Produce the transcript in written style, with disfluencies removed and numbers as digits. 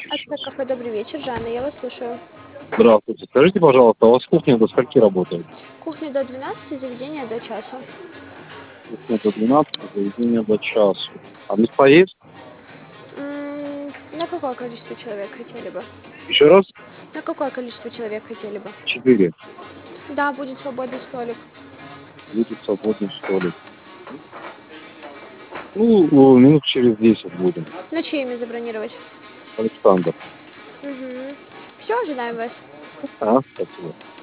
вечер АТ сейчас. кафе «Добрый вечер». Жанна, я вас слушаю. Здравствуйте. Скажите, пожалуйста, а у вас кухня до скольки работает? Кухня до 12, заведение до часу. Кухня до 12, заведение до часу. А места есть? На какое количество человек хотели бы? Еще раз? На какое количество человек хотели бы? 4. Да, будет свободный столик. Будет свободный столик. Ну, минут через 10 будем. На чье имя забронировать? Александр. Угу. Все, ожидаем вас. А, спасибо.